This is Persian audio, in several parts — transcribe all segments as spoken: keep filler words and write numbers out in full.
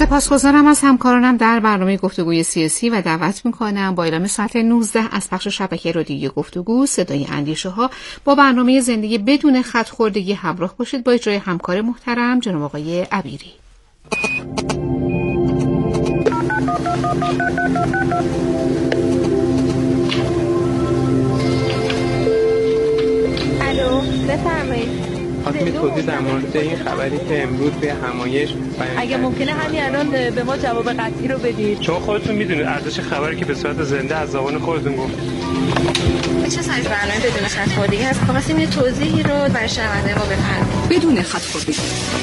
سپاسگزارم از همکارانم در برنامه گفتگوی سیاسی و دعوت میکنم با اعلام ساعت نوزده از پخش شبکه رادیویی گفتگو صدای اندیشه ها با برنامه زندگی بدون خط خوردگی همراه باشید با اجرای همکار محترم جناب آقای عبیری. الو بفرمایید. خواستم توضیح در مورد این خبری که امروز به همایش اگه ممکنه همین الان به ما جواب قطعی رو بدید، چون خودتون میدونید ارزش خبری که به صورت زنده از زبان خودتون گفت. چه سایز برنامه بدون خط خوردگی هست؟ خواستیم یه توضیحی رو برای شنونده ما بفرمایید. بدون خط خوردگی.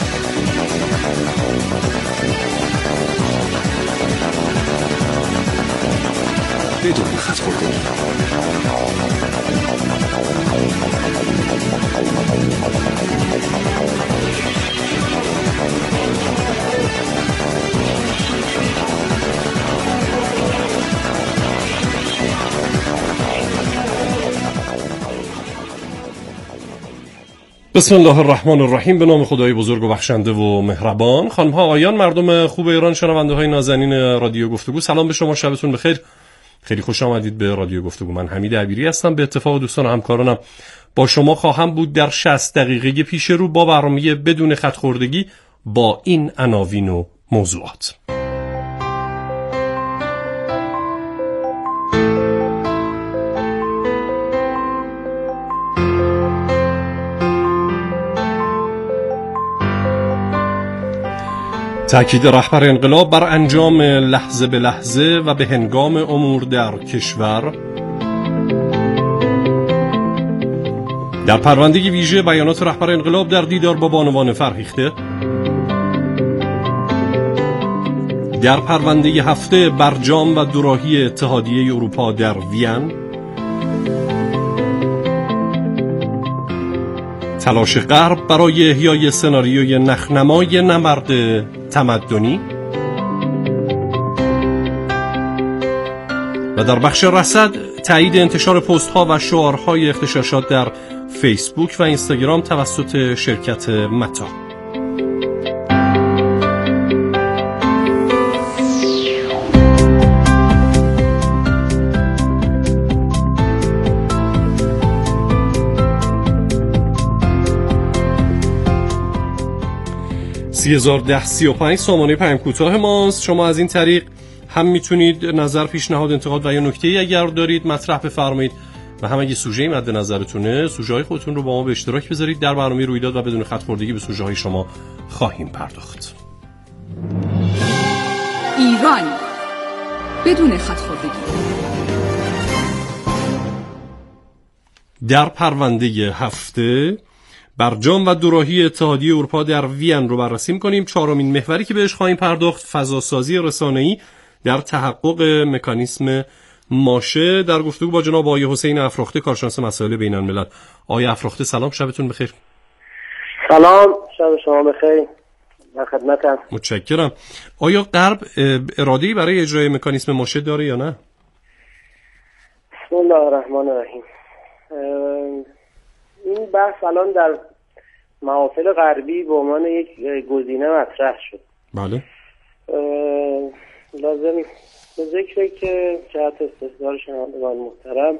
بدون خط خوردگی. بسم الله الرحمن الرحیم. به نام خدای بزرگ و بخشنده و مهربان. خانم ها آقایان، مردم خوب ایران، شنونده های نازنین رادیو گفتگو، سلام به شما، شبتون بخیر. خیلی خوش آمدید به رادیو گفتگو. من حمید عبیری هستم. به اتفاق دوستان و همکارانم با شما خواهم بود در شصت دقیقه پیش رو با برنامه بدون خط خوردگی با این عناوین و موضوعات. تأکید رهبر انقلاب بر انجام لحظه به لحظه و به هنگام امور در کشور. در پرونده ویژه بیانات رهبر انقلاب در دیدار با بانوان فرهیخته. در پرونده هفته برجام و دوراهی اتحادیه اروپا در وین. تلاش غرب برای احیای سناریوی نخنمای نبرد تمدنی. و در بخش رصد تایید انتشار پست ها و شعارهای اغتشاشات در فیسبوک و اینستاگرام توسط شرکت متا. سی هزار ده سی و پنج سامانه پیام کوتاه ماست. شما از این طریق هم میتونید نظر، پیشنهاد، انتقاد و یا نکته‌ای اگر دارید مطرح بفرمایید و هم اگه سوژه‌ای مد نظرتونه سوژه‌های خودتون رو با ما به اشتراک بذارید. در برنامه رویداد و بدون خط خوردگی به سوژه‌های شما خواهیم پرداخت. ایران بدون خط خوردگی. در پرونده هفته برجام و دوراهی اتحادیه اروپا در وین رو بررسی می‌کنیم. چهارمین محوری که بهش خواهیم پرداخت فضاسازی رسانه‌ای در تحقق مکانیسم ماشه. در گفتگو با جناب آقای حسین افراخته، کارشناس مسائل بین‌الملل. آقای افراخته سلام، شبتون بخیر. سلام، شب شما بخیر. در خدمتم. متشکرم. آیا غرب اراده‌ای برای اجرای مکانیسم ماشه داره یا نه؟ بسم الله الرحمن الرحیم. این بحث الان در محافل غربی به عنوان یک گزینه مطرح شد. بله. لازم به ذکره که جهت استحضار شنوندگان محترم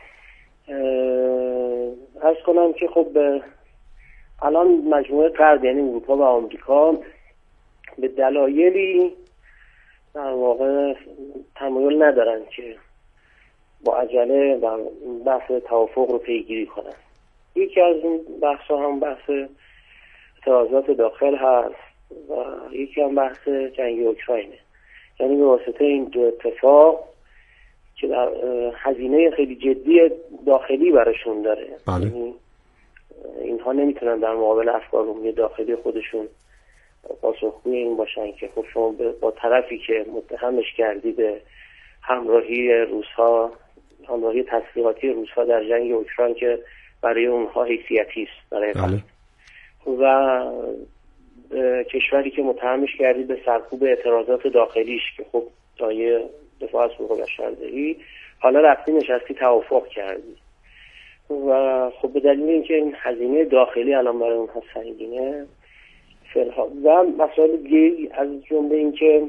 عرض کنم که خب الان مجموعه غرب یعنی اروپا و آمریکا به دلایلی در واقع تمایل ندارن که با عجله بحث توافق رو پیگیری کنن. یکی از این بحث ها هم بحث اعتراضات داخل هست و یکی هم بحث جنگ اوکراینه. یعنی به واسطه این دو اتفاق که در هزینه خیلی جدی داخلی براشون داره. بله. یعنی اینها نمیتونن در مقابل افکار عمومی داخلی خودشون پاسخگوی این باشن که خب شما با طرفی که متهمش کردی به همراهی روس‌ها، همراهی تسلیحاتی روس‌ها در جنگ اوکراین که برای اونها حیثیتی است برای بله. و کشوری که متهمش کردی به سرکوب اعتراضات داخلیش که خب دایه دفاع از حقوق بشرداری، حالا رفتی نشستی توافق کردی و خب به دلیل اینکه این هزینه داخلی الان برای اونها سنگینه، و مسائل دیگه از جمله این که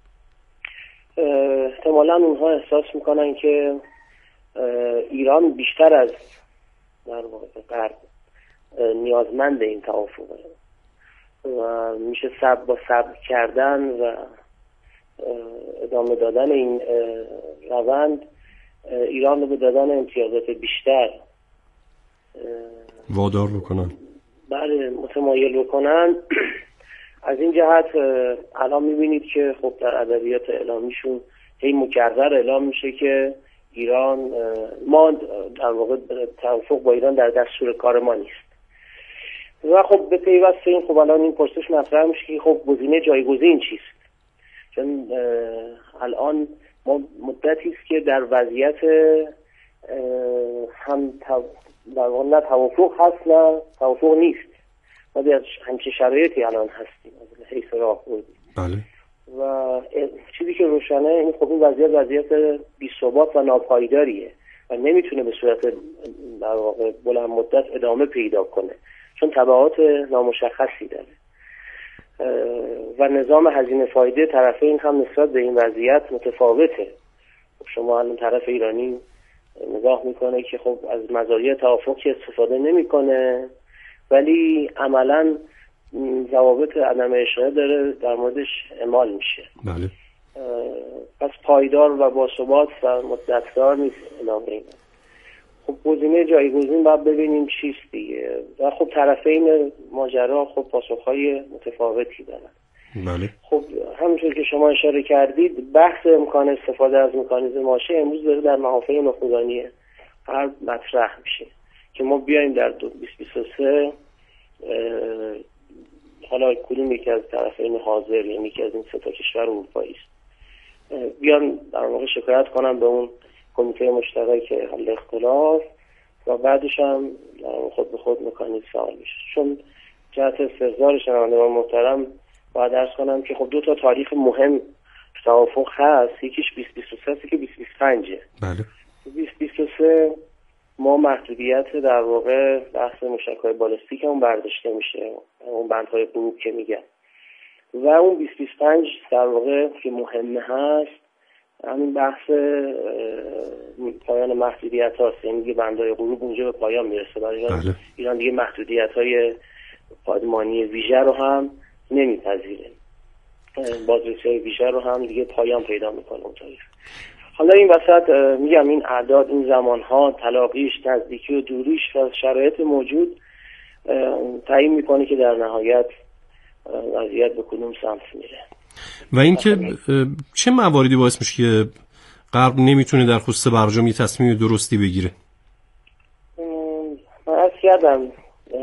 احتمالاً اونها احساس میکنن که ایران بیشتر از در واقع غرب نیازمند این توافقه و میشه صبر با صبر کردن و ادامه دادن این روند ایران رو به دادن امتیازات بیشتر وادار بکنن، بله متمایل بکنن. از این جهت الان میبینید که خب در ادبیات اعلامیشون هی مکرر اعلام میشه که ایران ما در واقع توافق با ایران در دستور کار ما نیست و خب به پیوسته این خب الان این پرسش مطرح میشه که خب گزینه جایگزین چیست؟ چون الان ما مدتی است که در وضعیت هم در واقع نه توافق هست نه توافق نیست. ما در همچین شرایطی الان هستیم از حیث راهبردی. بله. و چیزی که روشنه این خب این وضعیت وضعیت بی‌ثبات و ناپایداریه و نمیتونه به صورت در واقع بلند مدت ادامه پیدا کنه چون تبعات نامشخصی داره و نظام هزینه فایده طرفین هم نسبت به این وضعیت متفاوته. شما الان طرف ایرانی نگاه میکنه که خب از مزایای توافق که استفاده نمیکنه ولی عملاً ضوابط عدم اشاعه داره در موردش اعمال میشه. بله. پس پایدار و باثبات و مدتدار نیست ادامه این. خب گزینه جایگزین باید ببینیم چیست دیگه و خب طرفین ماجرا خب پاسخهای متفاوتی دارن. بله. خب همونطور که شما اشاره کردید بحث امکان استفاده از مکانیزم ماشه امروز داره در محافل نخبگانی غرب مطرح میشه که ما بیایم در بیست بیست و سه حالا کدوم یکی از طرفین حاضر یعنی یکی از این سه تا کشور اروپایی است بیان در واقع شکایت کنن به اون کمیته مشترک حل اختلاف و بعدش هم خود به خود مکانیزم فعال میشه. چون جهت استحضار شنوندگان محترم باید عرض کنم که خب دو تا تاریخ مهم توافق هست، یکیش بیست بیست و سه است که بیست بیست و پنج. بله. بیست بیست و سه ما محدودیت در واقع بحث موشک‌های بالستیک اون برداشته میشه، اون بندهای غروب که میگن، و اون بیست بیست و پنج در واقع که مهمه هست همین بحث پایان محدودیت هاست، یعنی دیگه بندهای غروب اونجا به پایان میرسه. برای بله. ایران دیگه محدودیت های پادمانی ویژه رو هم نمیپذیره، بازرسی های ویژه رو هم دیگه پایان پیدا میکنه اون تاریخ. حالا این وسط میگم این اعداد، این زمانها، تلاقیش، نزدیکی و دوریش و شرایط موجود تعیین میکنه که در نهایت وضعیت به کدوم سمت میره. و اینکه چه مواردی باعث میشه که غرب نمیتونه در خصوص برجام یه تصمیم درستی بگیره؟ من عرض کردم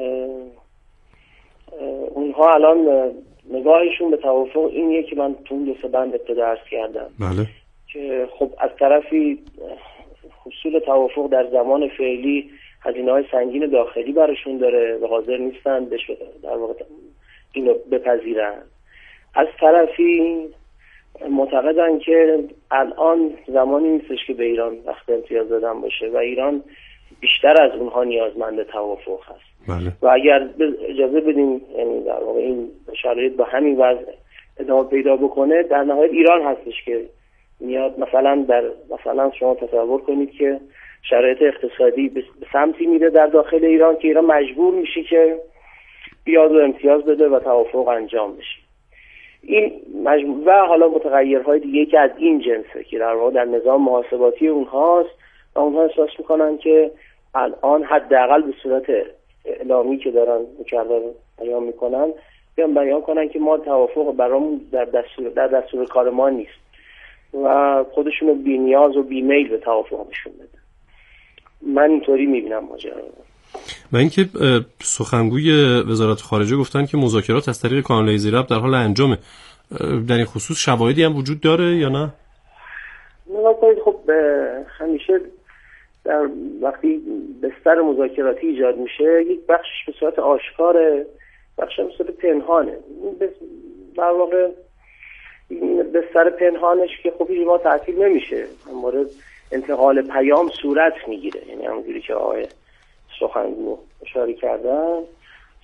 اونها الان نگاهشون به توافق اینیه که من تو دو سه بند ابتدا عرض کردم. بله. که خب از طرفی حصول توافق در زمان فعلی هزینه‌های سنگین داخلی براشون داره و حاضر نیستن بهش در واقع اینو بپذیرن. از طرفی معتقدن که الان زمانی نیستش که به ایران وقت امتیاز دادن باشه و ایران بیشتر از اونها نیازمند توافق هست. بله. و اگر اجازه بدیم یعنی در واقع این شرایط با همین وضع ادامه پیدا بکنه در نهایت ایران هستش که میاد مثلا در مثلا شما تصور کنید که شرایط اقتصادی به سمتی میره در داخل ایران که ایران مجبور میشه که بیاد و امتیاز بده و توافق انجام بشه. این مجموع و حالا متغیرهای دیگه که از این جنسه که در واقع در نظام محاسباتی اونهاست و اونها احساس میکنن که الان حداقل به صورت اعلامی که دارن مکرر بیان میکنن بیان بیان کنن که ما توافق برامون در دستور در دستور کار ما نیست و خودشونو بی نیاز و بی میل به توافق نشون بده. من اینطوری میبینم ماجرا. و اینکه سخنگوی وزارت خارجه گفتن که مذاکرات از طریق کانال زیراب در حال انجامه، در این خصوص شواهدی هم وجود داره یا نه؟ نگاه کنید خب همیشه در وقتی بستر مذاکراتی ایجاد میشه یک بخشش به صورت آشکاره، بخشش به صورت پنهانه. در واقع بستر پنهانش که خب هیچ ما تعطیل نمیشه، مورد انتقال پیام صورت میگیره، یعنی همونجوری که آقای سخنگو اشاره کردن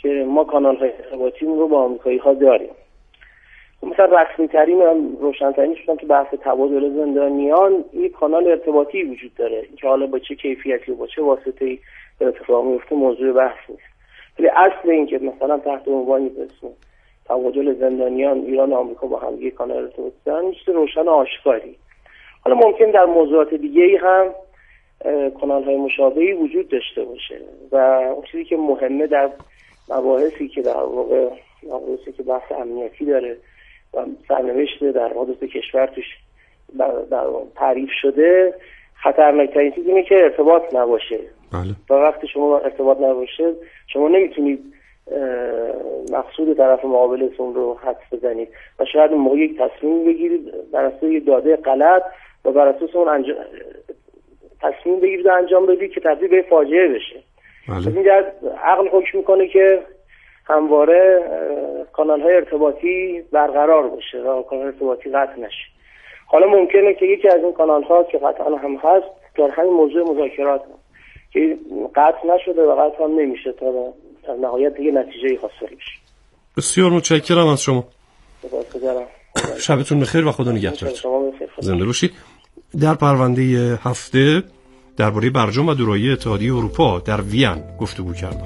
که ما کانال های ارتباطیمون رو با آمریکایی ها داریم. مثلا رسمی ترین و روشن‌ترین شدن که بحث تبادل زندانیان یک کانال ارتباطی وجود داره که حالا با چه کیفیتی و با چه واسطه‌ای به اتفاق میفته موضوع بحث نیست. ولی اصل این که مثلا تحت عنوانی به اسم تبادل زندانیان ایران و آمریکا با هم یک کانال ارتباطی دارن میشه روشن آشکاری. حالا ممکن در موضوعات دیگه‌ای هم کانال‌های مشابهی وجود داشته باشه و اون چیزی که مهمه در مباحثی که در واقع مباحثی که بحث امنیتی داره و سرنوشت در حدود کشور توش در تعریف شده، خطرناکترین چیز اینه که ارتباط نباشه. بله. و وقتی شما ارتباط نباشه شما نمیتونید مقصود طرف مقابلتون رو حدس بزنید و شاید اون موقع یک تصمیم بگیرید بر اساس یک داده غلط و بر اساس اون انجام تصمیم بگیرید و انجام بدید که تبدیل به فاجعه بشه. بله. این در عقل حکم میکنه که همواره کانال های ارتباطی برقرار باشه و کانال ارتباطی قطع نشه. حالا ممکنه که یکی از این کانال ها که قطعا هم هست در همین موضوع مذاکرات هم که قطع نشده و قطع هم نمیشه تا در نهایت دیگه نتیجه حاصل بشه. بسیار متشکرم از شما. سپاسگزارم. شبتون بخیر و خدا نگهدارتون. زنده باشید. در پرونده هفته درباره برجام و دورایی اتحادیه اروپا در وین گفتگو کردم.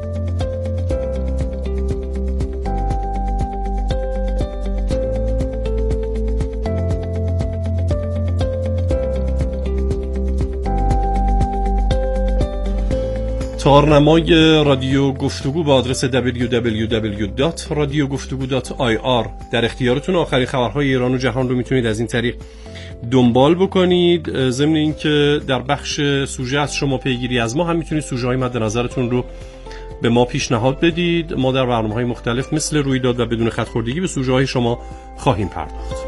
تارنمای رادیو گفتگو با آدرس دبلیو دبلیو دبلیو دات رادیو گفتگو دات آی آر در اختیارتون. آخرین خبرهای ایران و جهان رو میتونید از این طریق دنبال بکنید. ضمن اینکه در بخش سوژه از شما پیگیری از ما هم میتونید سوژه های مد نظرتون رو به ما پیشنهاد بدید. ما در برنامه‌های مختلف مثل رویداد و بدون خط‌خوردگی به سوژه های شما خواهیم پرداخت.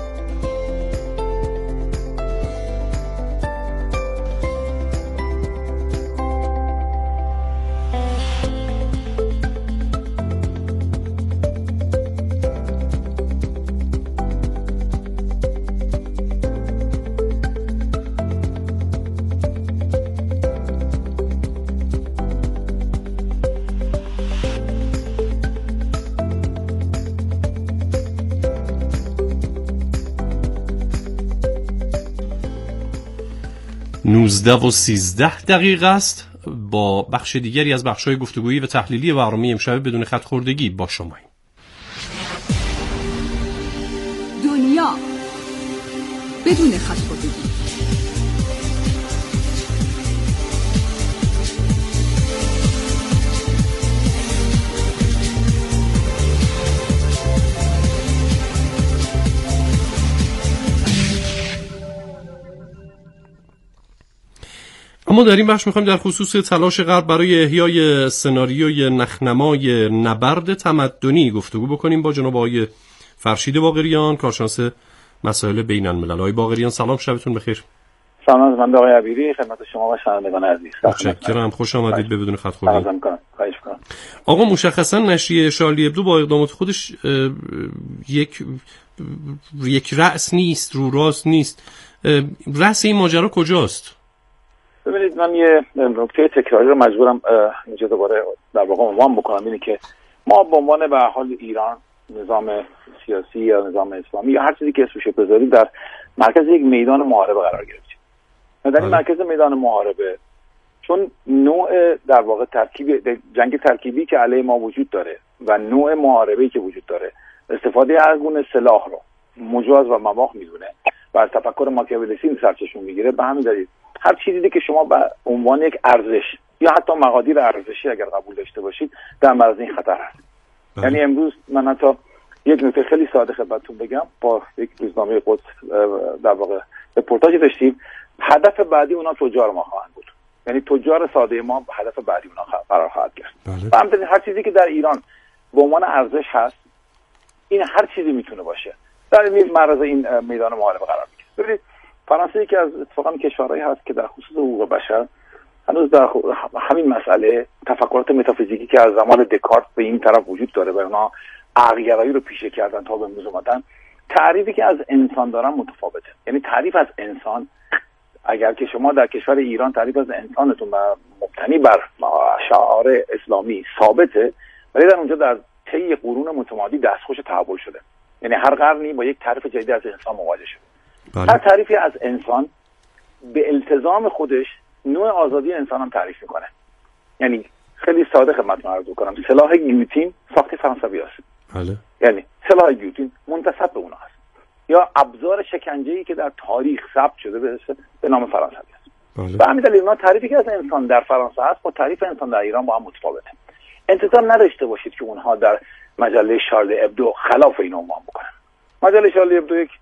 نوزده و سیزده دقیقه است. با بخش دیگری از بخش‌های گفتگویی و تحلیلی برنامه امشب بدون خط خوردگی با شماییم. دنیا بدون خط خوردگی. اما در این بخش میخوایم در خصوص تلاش غرب برای احیای سناریوی نخنمای نبرد تمدنی گفتگو بکنیم با جناب آقای فرشید باقریان، کارشناس مسائل بین الملل. آقای باقریان سلام، شبتون بخیر. سلام از من آقای عبیری، خدمت شما و شنوندگان عزیز. متشکرم، خوش آمدید به بدون خط خوردگی. خواهش می‌کنم. آقا مشخصا نشریه شارلی ابدو با اقدامات خودش یک یک رأس نیست، رو راست نیست. رأس این ماجرا کجاست؟ ببینید من یه نکته تکراری رو مجبورم اینجا دوباره در واقع عنوان بکنم، اینه که ما به عنوان به حال ایران، نظام سیاسی یا نظام اسلامی یا هر چیزی که اسمش بذارید، در مرکز یک میدان محاربه قرار گرفتیم. در این مرکز میدان محاربه چون نوع در واقع ترکیب جنگ ترکیبی که علیه ما وجود داره و نوع محاربه‌ای که وجود داره، استفاده هر گونه سلاح رو مجاز و مباح میدونه و از تفکر ماکیاولیسی سرچشمه میگیره. به همین دلیل هر چیزی که شما به عنوان یک ارزش یا حتی مقادیر ارزشی اگر قبول داشته باشید در معرض این خطر هست. بله. یعنی امروز من حتی یک نکته خیلی ساده خدمتتون بگم، با یک روزنامه قدس در واقع رپورتاژی داشتیم، هدف بعدی اونا تجار ما خواهند بود. یعنی تجار ساده ما هدف بعدی اونا قرار خواهد گرفت. بله. و همچنین هر چیزی که در ایران به عنوان ارزش هست، این هر چیزی میتونه باشه در این معرض این میدان محاربه قرار میگیره. ببینید فرانسه یکی از اتفاقا کشورهایی هست که در خصوص حقوق بشر هنوز در همین مسئله تفکرات متافیزیکی که از زمان دکارت به این طرف وجود داره و اونا عقل‌گرایی رو پیشه کردن تا به امروز اومدن، تعریفی که از انسان دارن متفاوته. یعنی تعریف از انسان، اگر که شما در کشور ایران تعریف از انسانتون مبتنی بر شعار اسلامی ثابته، ولی در اونجا در طی قرون متمادی دستخوش تحول شده. یعنی هر قرنی با یک تعریف جدید از انسان مواجه شده. بله. هر تعریفی از انسان به التزام خودش نوع آزادی انسان هم تعریف میکنه. یعنی خیلی ساده خدمتتون عرض کنم، سلاح گیوتین ساخت فرانسوی است. بله. یعنی سلاح گیوتین منتسب به اونها است. یا ابزار شکنجه‌ای که در تاریخ ثبت شده به به نام فرانسوی است. بله. به همین دلیل ما تعریفی که از انسان در فرانسه است با تعریف انسان در ایران با هم متفاوته. انتظار نداشته باشید که اونها در مجله شارل ابدو خلاف این عنوان بکنن. مجله شارل ابدو یک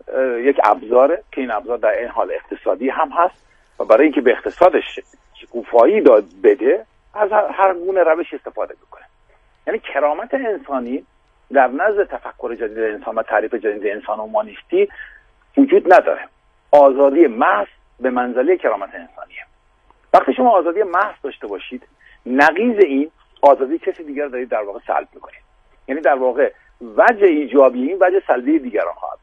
یک ابزاره که این ابزار در این حال اقتصادی هم هست و برای اینکه به اقتصادش شکوفایی داد بده از هر گونه روش استفاده بکنه. یعنی کرامت انسانی در نزد تفکر جدید انسان و تعریف جدید انسان اومانیستی وجود نداره. آزادی محض به منزله کرامت انسانیه. وقتی شما آزادی محض داشته باشید، نقیض این آزادی کسی دیگر دارید در واقع سلب میکنید. یعنی در واقع وجه ایجابی این وجه سلبی دیگران خواهد.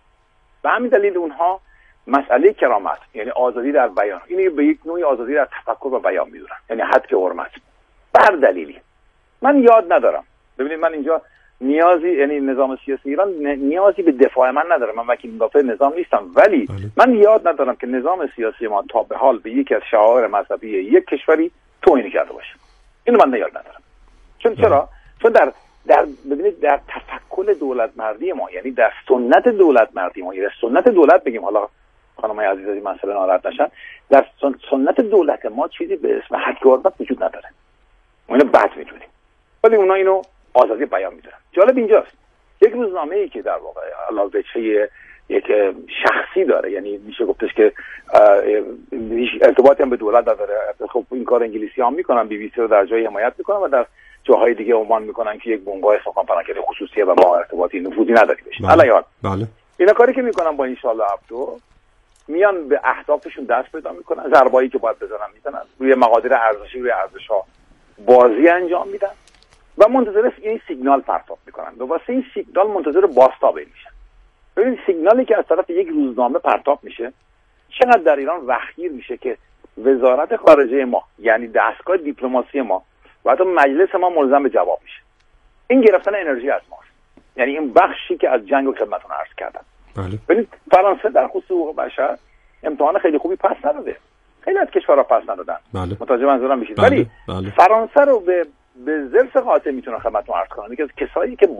به همین دلیل اونها مسئله کرامت یعنی آزادی در بیان اینو به یک نوعی آزادی در تفکر و بیان میدونن، یعنی حد که حرمت. به هر دلیلی من یاد ندارم. ببینید من اینجا نیازی یعنی نظام سیاسی ایران نیازی به دفاع من نداره، من وکیل مدافع نظام نیستم، ولی بله. من یاد ندارم که نظام سیاسی ما تا به حال به یکی از شعائر مذهبی یک کشوری توهین کرده باشه. اینو من یاد ندارم. چون بله. چرا؟ چون در در ببینید در تفکر دولت مردی ما، یعنی در سنت دولت مردی ما، یعنی سنت دولت بگیم، حالا خانمای عزیز از این مسئله ناراحت نشن، در سنت دولت ما چیزی به اسم حد که حرمت وجود نداره. ما اینو بد میدونیم، ولی اونا اینو آزادی بیان میدونن. جالب اینجاست یک روزنامه‌ای که در واقع علاوه بر یک شخصی داره، یعنی میشه گفتش که ارتباطی هم به دولت نداره. خب این کار انگلیسی هم میکنن، بی بی سی رو در جای حمایت میکنن و در جاهای دیگه عنوان میکنن که یک بنگاه سخن پناهنده خصوصیه و ما ارتباطی نفوذی نداری بشه. علیان بله. اینا کاری که میکنن با ان شاء الله عبدو میان به اهدافشون دست پیدا میکنن، ضربایی که باید بزنن میزنن، روی مقادیر ارزشی روی ارزش‌ها بازی انجام میدن و منتظر این سیگنال پرتاب میکنن. به واسه این سیگنال منتظر بازتاب میشن. ببین سیگنالی که از طرف یک روزنامه پرتاب میشه چقدر در ایران وحشیر میشه که وزارت خارجه ما یعنی دستگاه دیپلماسی ما و حتی مجلس ما ملزم به جواب میشه. این گرفتن انرژی از ماست. یعنی این بخشی که از جنگ و خدمتتون عرض کردم. بله. ببینید فرانسه در خصوص حقوق بشر امتحان خیلی خوبی پس نداده. خیلی از کشورها پس ندادن. بله. متوجه منظورم میشید. بله. ولی بله. فرانسه رو به به زرس قاطع میتونه خدمتتون عرض کنم که از کسایی که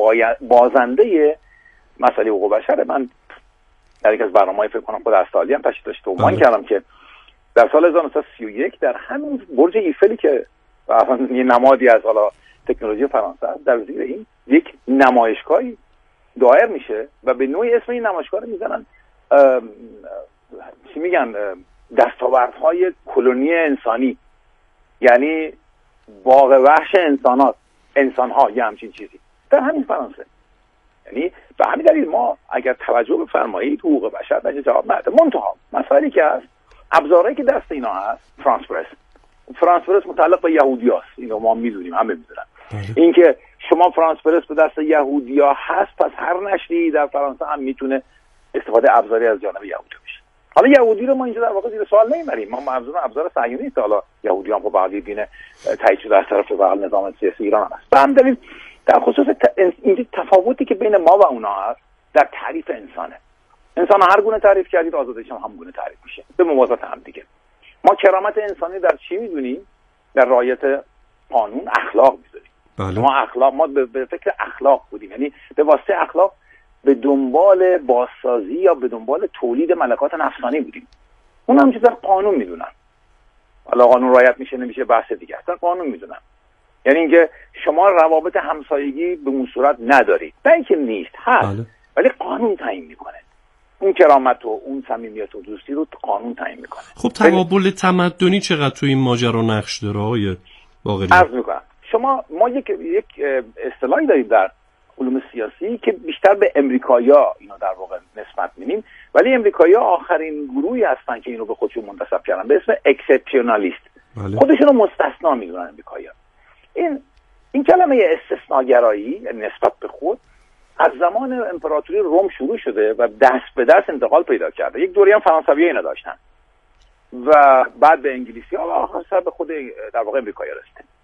بازنده مسئله حقوق بشر، من در یک از برنامه‌های فکر کنم خود استالی هم تشریف داشت عنوان بله. کردم که در سال هزار و نهصد و سی و یک در همین برج ایفلی که اصلا یه نمادی از حالا تکنولوژی فرانسه در زیر این یک نمایشگاهی دایر میشه و به نوعی اسم این نمایشگاه رو میزنن چی میگن دستاوردهای کلونی انسانی، یعنی باغ وحش انسانات انسانها یه همچین چیزی در همین فرانسه. یعنی به همین دلیل ما اگر توجه بفرمایید حقوق بشر بشه جواب نده. منتها مسائلی که هست ابزارهایی که دست اینا هست فرانس پرس فرانس پرس متعلق به یهودیاست، اینو ما میدونیم، همه میدونن. اینکه شما فرانس پرس به دست یهودیا هست، پس هر نشری در فرانسه هم میتونه استفاده ابزاری از جانب یهودی بشه. حالا یهودی رو ما اینجا در واقع زیر سوال نمیبریم، ما منظور ابزار صهیونی است. حالا یهودیان خب بعضی دین تایید شده از طرف واقع نظام سیاسی ایران هست. به همین دلیل در خصوص ت... این تفاوتی که بین ما و اونا هست در تعریف انسانه. انسان هر گونه تعریف کردید آزادیش هم همون گونه تعریف میشه به موازات هم دیگه. ما کرامت انسانی در چی میدونیم؟ در رعایت قانون، اخلاق میدونیم. بله. ما اخلاق ما به فکر اخلاق بودیم، یعنی به واسطه اخلاق به دنبال بازسازی یا به دنبال تولید ملکات نفسانی بودیم. اون هم چیز در قانون میدونن. حالا قانون رعایت میشه نمیشه بحث دیگه است. در قانون میدونن. یعنی اینکه شما روابط همسایگی به اون صورت ندارید. نه اینکه نیست، هست. بله. ولی قانون تعیین میکنه. اون کرامت و اون صمیمیت و دوستی رو قانون تعیین میکنه. خب تقابل تمدنی چقدر تو این ماجرا نقش داره آقای باقری؟ عرض میکنم. شما ما یک یک اصطلاحی داریم در علوم سیاسی که بیشتر به امریکایی‌ها اینو در واقع نسبت میدیم، ولی امریکایی‌ها آخرین گروهی هستن که اینو به خودشون منتسب کردن به اسم اکسپشنالیست. بله. خودشون رو مستثنا میدونن امریکایی‌ها. این این کلمه استثناگرایی نسبت به خود از زمان امپراتوری روم شروع شده و دست به دست انتقال پیدا کرده. یک دوری هم فرانسوی‌ها اینا داشتن و بعد به انگلیسی ها و آخر سر به خود در واقع امریکایی رسیده.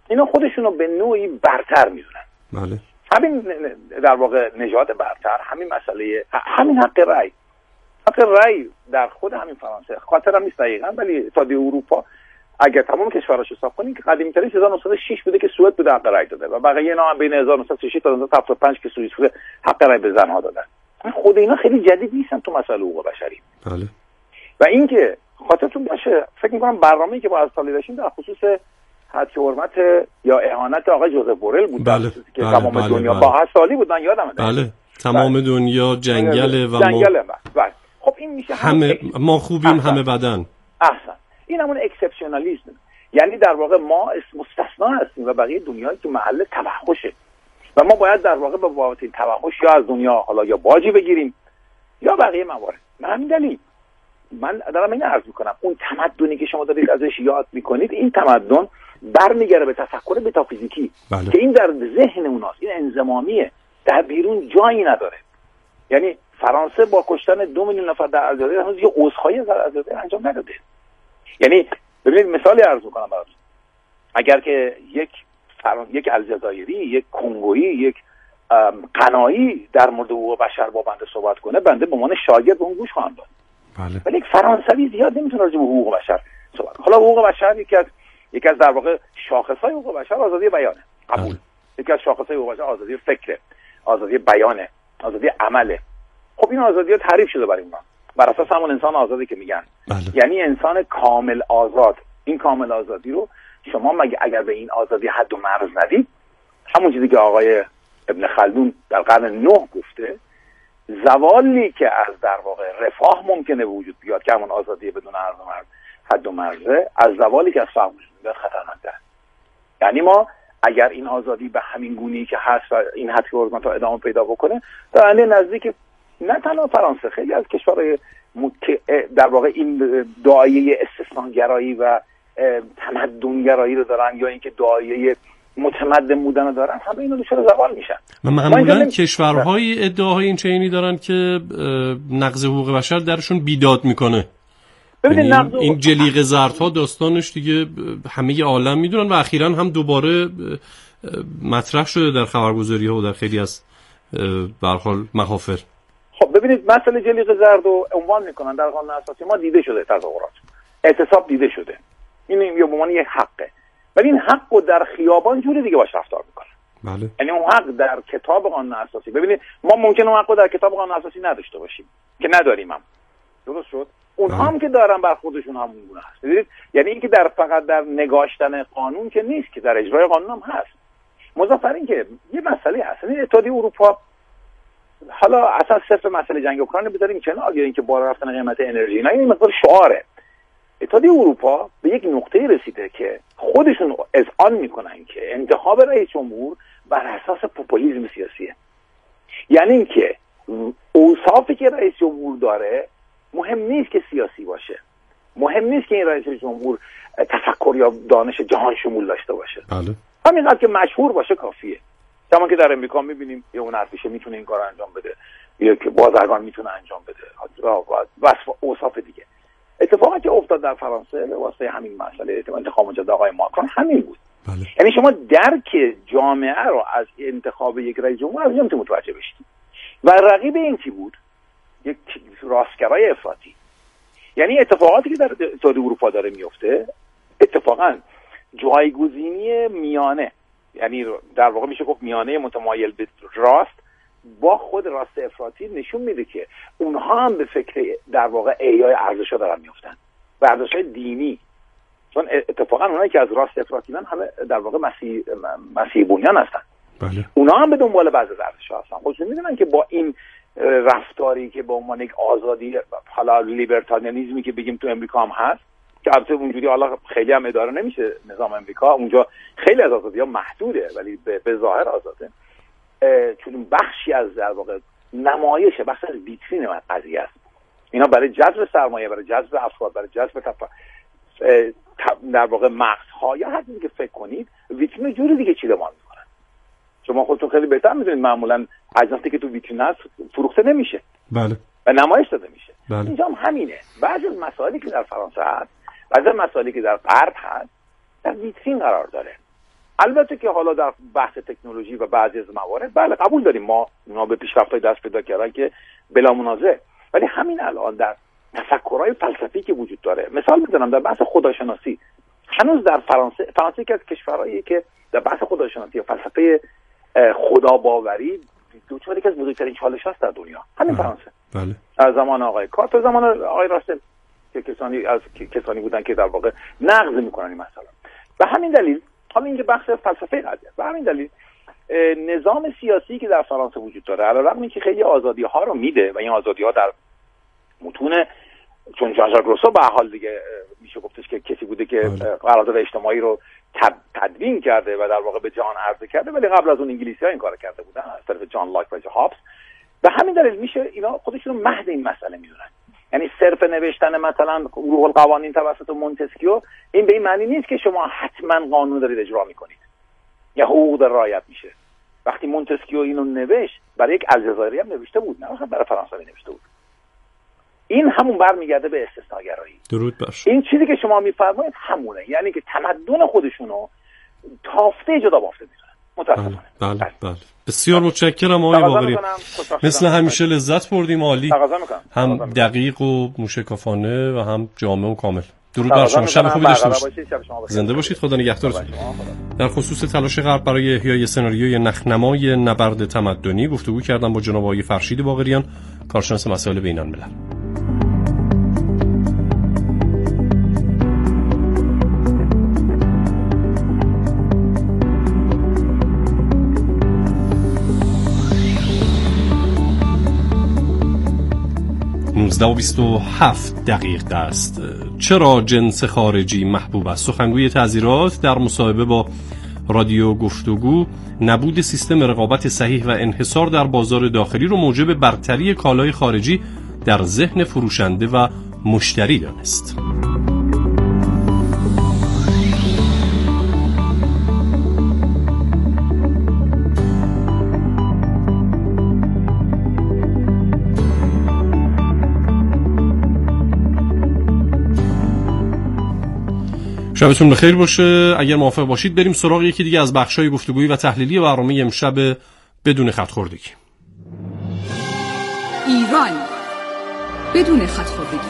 اینا خودشونو به نوعی برتر میدونن. بله. همین در واقع نژاد برتر، همین مسئله، همین حق رأی، حق رأی در خود همین فرانسه، خاطرم نیست دقیقاً، ولی اتحادیه اروپا اگر تمام کشوراشو حساب کنیم که قدیمی‌ترین هزار و نهصد و شش بوده که سوئد بوده حق رأی داده و بقیه اینا هم بین هزار و نهصد و شش تا هزار و نهصد و هفتاد و پنج که سوئیس بوده حق رأی به زن‌ها دادن. خود اینا خیلی جدید نیستن تو مسائل حقوق بشری. بله. و اینکه خاطرتون باشه فکر می‌کنم برنامه‌ای که با از سالی داشتیم در خصوص حد حرمت یا اهانت آقای جوزف بورل بود. بله. که بله. تمام بله. دنیا بله. با هر سالی بود، من یادمه. بله. تمام بله. دنیا جنگله و جنگله ما بله. خب این میشه همه اکس... ما خوبیم احسن. همه بدن. احسن. این همون اکسپشنالیسم، یعنی در واقع ما مستثنا هستیم و بقیه دنیایی که محل توحشه و ما باید در واقع به بابت این توحش یا از دنیا حالا یا باجی بگیریم یا بقیه موارد. به همین دلیل من دارم این عرض میکنم اون تمدنی که شما دارید ازش یاد میکنید، این تمدن برمیگره به تفکر متافیزیکی بله. که این در ذهن اوناست، این انضمامیه، در بیرون جایی نداره. یعنی فرانسه با کشتن دو میلیون نفر در الجزایر هنوز یه عذرخواهی از الجزایر انجام نداده. یعنی ببینید مثالی عرض میکنم براتون، اگر که یک فران... یک الجزایری، یک کنگویی، یک قنایی در مورد حقوق بشر با بنده صحبت کنه، بنده به عنوان شاگرد به اون گوش خواهم داد. بله. ولی یک فرانسوی زیاد نمیتونه راجع به حقوق بشر صحبت کنه. حالا حقوق بشر یکی از یکی از در واقع شاخصهای حقوق بشر آزادی بیانه، قبول. بله. یکی از شاخصهای حقوق بشر آزادی فکر، آزادی بیانه، آزادی عمله. خب این آزادی‌ها تعریف شده برای ما بر اساس همون انسان آزادی که میگن. بله. یعنی انسان کامل آزاد. این کامل آزادی رو شما مگه اگر به این آزادی حد و مرز ندید، همون چیزی که آقای ابن خلدون در قرن نه گفته، زوالی که از در واقع رفاه ممکنه به وجود بیاد که همون آزادی بدون حد و مرز حد و مرزه، از زوالی که از فهم وجود بیاد خطرناک‌تره. یعنی ما اگر این آزادی به همین گونه‌ای که هست و این حد که حرمت ادامه پیدا بکنه، در آینده نزدیک نه تنها فرانسه، خیلی از کشورهای در واقع این داعیه استثناگرایی و تمدنگرایی رو دارن یا اینکه داعیه متمدن بودن رو دارن، همه اینا دچار زوال میشن. معمولا کشورهای ادعاهای این چنینی دارن که نقض حقوق بشر درشون بیداد میکنه. ببینید این, این جلیقه زردها داستانش دیگه همه عالم میدونن و اخیراً هم دوباره مطرح شده در خبرگزاری ها و در خیلی از به هر حال محافل. خب ببینید مسئله جلیقه زرد رو عنوان میکنن در قانون اساسی ما، دیده شده تظاهرات، اعتصاب دیده شده، این یه به عنوان یک حقه، ولی این حق رو در خیابان جوری دیگه باش رفتار میکنن. بله. یعنی اون حق در کتاب قانون اساسی، ببینید ما ممکنه اون حق رو در کتاب قانون اساسی نداشته باشیم که نداریم هم. درست شد؟ اونها هم که دارن بر خودشون همون گونه هست. ببینید یعنی اینکه در فقط در نگاشتن قانون که نیست، که در اجرای قانون هم هست. مضافر این که یه مسئله هست، یعنی اتحادیه اروپا، حالا اصلا صرف مسئله جنگ اوکراین بذاریم کنار یا اینکه بالا رفتن قیمت انرژی، نه این مقدار شعاره. اتحادیه اروپا به یک نقطه رسیده که خودشون اذعان میکنن که انتخاب رئیس جمهور بر اساس پوپولیسم سیاسیه. یعنی اینکه اوصافی که رئیس جمهور داره مهم نیست که سیاسی باشه، مهم نیست که این رئیس جمهور تفکر یا دانش جهان شمول داشته باشه. بله. همینقدر که مشهور باشه کافیه. کما که در امریکا میبینیم یه اون ارتش میتونه این کارو انجام بده، یا که بازرگان میتونه انجام بده و اوصاف دیگه. اتفاقی که افتاد در فرانسه واسه همین مسئله انتخاب مجدد آقای ماکرون همین بود. بله. یعنی شما درک جامعه رو از انتخاب یک رئیس جمهور از نمیتونید متوجه بشید. و رقیب این کی بود؟ یک راستگرای افراطی. یعنی اتفاقاتی که در اتحادیه اروپا داره میفته اتفاقا جایگزینی میانه، یعنی در واقع میشه گفت میانه متمایل به راست با خود راست افراطی نشون میده که اونها هم به فکر در واقع احیای ارزش‌ها دارن میافتن و ارزش‌های دینی، چون اتفاقا اونایی که از راست افراطیان همه در واقع مسیح مسیح بنیان هستن. بله. اونها هم به دنبال بعضی ارزش‌ها هستن. خودشون میدونن که با این رفتاری که به عنوان یک آزادی، حالا لیبرتاریانیسمی که بگیم تو امریکا هم هست، که البته اونجوری حالا خیلی هم اداره نمیشه نظام امریکا، اونجا خیلی از آزادی‌ها محدوده ولی به, به ظاهر آزاده، چون بخشی از در واقع نمایشه، بخش از ویترین قضیه است. اینا برای جذب سرمایه، برای جذب افراد، برای جذب تف... در واقع مغزها یا هر چیزی که فکر کنید ویترین جوری دیگه چیدمان میکنن. شما خودتون خیلی بهتر میدونید معمولا اجناسی که تو ویترین هست فروخته نمیشه. بله. و نمایش داده میشه. بله. اینجا هم همینه. بعضی از مسائلی که در فرانسه هست، بعضی از مسائلی که در غرب هست، در ویترین قرار داره. البته که حالا در بحث تکنولوژی و بعضی از موارد بله قبول داریم، ما اونا به پیشرفت‌های دست پیدا کردن که بلا منازع، ولی همین الان در تفکرهای فلسفی که وجود داره، مثال میزنم در بحث خداشناسی، هنوز در فرانسه فرانسه که از کشورهایی که در بحث خداشناسی یا فلسفه خداباوری دوچار یکی از بزرگترین چالش هست در دنیا، همین فرانسه. بله. از زمان آقای کانت تا زمان آقای راسل که کسانی از کسانی بودن که در واقع نقض میکنن این مسئله. به همین دلیل حالا اینکه بحث فلسفه قضیه، به همین دلیل نظام سیاسی که در فرانسه وجود داره، علیرغم اینکه خیلی آزادی ها رو میده و این آزادی ها در متون چون ژان ژاک روسو به حال دیگه میشه گفتش که کسی بوده که قرارداد اجتماعی رو تدوین کرده و در واقع به جهان عرضه کرده، ولی قبل از اون انگلیسی‌ها این کارو کرده بودن از طرف جان لاک و هابس. به همین دلیل میشه اینا خودشون رو مهد این مسئله میدونن. یعنی صرف نوشتن مثلا روح القوانین توسط مونتسکیو این به این معنی نیست که شما حتما قانون دارید اجرا میکنید یا حقوق در رعایت میشه. وقتی مونتسکیو اینو نوشت برای یک الجزایری هم نوشته بود، نه برای فرانسوی نوشته بود. این همون برمیگرده به استثناگرایی. درود باشه. این چیزی که شما میفرمایید همونه، یعنی که تمدن خودشونو تافته جدا بافته میدونن. متاسفانه. بله بله, بله. بسیار متشکرم آقای باقری. مثل همیشه لذت بردیم، عالی. هم دقیق و موشکافانه و هم جامع و کامل. درود بر شما، شب خوبی داشته باشید. زنده باشید، خدا نگهدارتون. در خصوص تلاش غرب برای احیای سناریوی نخنمای نبرد تمدنی گفتگو کردم با جناب آقای فرشید باقریان، کارشناس مسائل بین‌الملل. نوزده و بیست و هفت دقیقه است. چرا جنس خارجی محبوب است؟ سخنگوی تعزیرات در مصاحبه با رادیو گفتگو نبود سیستم رقابت صحیح و انحصار در بازار داخلی رو موجب برتری کالای خارجی در ذهن فروشنده و مشتری دانست. شبتون بخیر باشه. اگر موافق باشید بریم سراغ یکی دیگه از بخش‌های گفتگویی و تحلیلی برنامه امشب بدون خط خوردگی. ایران بدون خط خوردگی.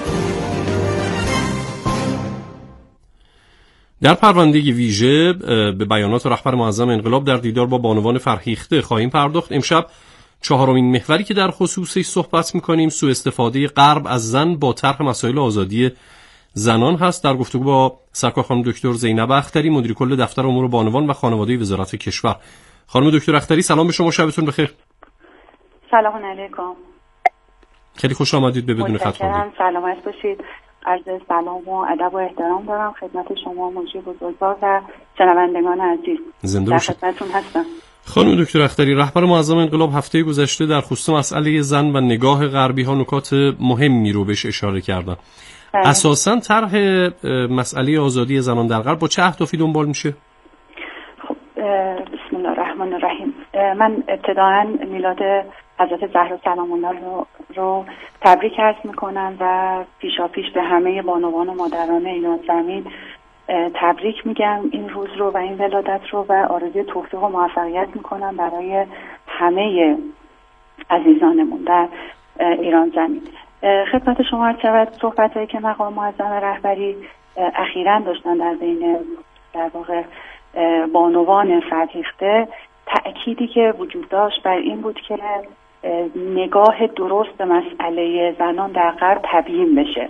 در پرونده ویژه به بیانات رهبر معظم انقلاب در دیدار با بانوان فرهیخته خواهیم پرداخت. امشب چهارمین محوری که در خصوصش صحبت می‌کنیم سوء استفاده غرب از زن با طرح مسائل آزادی زنان هست. در گفتگو با سرکار خانم دکتر زینب اختری، مدیر کل دفتر امور بانوان و خانواده وزارت کشور. خانم دکتر اختری سلام به شما، شبتون بخیر. سلام علیکم. خیلی خوش آمدید به بدون خط خوردگی. سلامت باشید. عرض سلام و ادب و احترام دارم خدمت شما مجری بزرگوار و شنوندگان عزیز. زنده باشید. در خدمتتون هستم. خانم دکتر اختری، رهبر معظم انقلاب هفته گذشته در خصوص مسئله زن و نگاه غربی ها نکات مهمی رو بهش اشاره کردن. اساساً طرح مسئله آزادی زنان در غرب با چه اهدافی دنبال میشه؟ خب بسم الله الرحمن الرحیم. من ابتداءً میلاد حضرت زهرا سلام الله رو, رو تبریک عرض میکنم و پیشاپیش به همه بانوان و مادران ایران زمین تبریک میگم این روز رو و این ولادت رو و آرزوی توفیق و موفقیت میکنم برای همه عزیزانمون در ایران زمین. خدمت شما عرض شود صحبت‌هایی که مقام معظم رهبری اخیراً داشتن در بین در واقع بانوان فرهیخته، تأکیدی که وجود داشت بر این بود که نگاه درست به مسئله زنان در غرب تبیین بشه.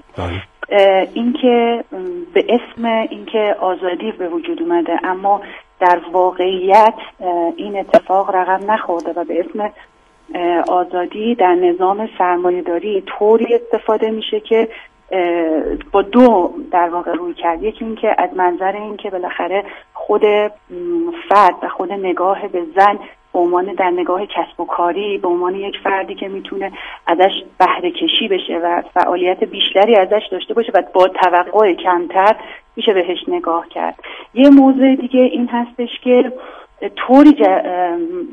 اینکه به اسم اینکه آزادی به وجود اومده اما در واقعیت این اتفاق رقم نخورده و به اسم آزادی در نظام سرمایه‌داری طوری استفاده میشه که با دو در واقع روی کرد. یکی این که از منظر این که بالاخره خود فرد و خود نگاه به زن به عنوان در نگاه کسب و کاری به عنوان یک فردی که میتونه ازش بهره کشی بشه و فعالیت بیشتری ازش داشته باشه و با توقع کمتر میشه بهش نگاه کرد. یه موضوع دیگه این هستش که طوری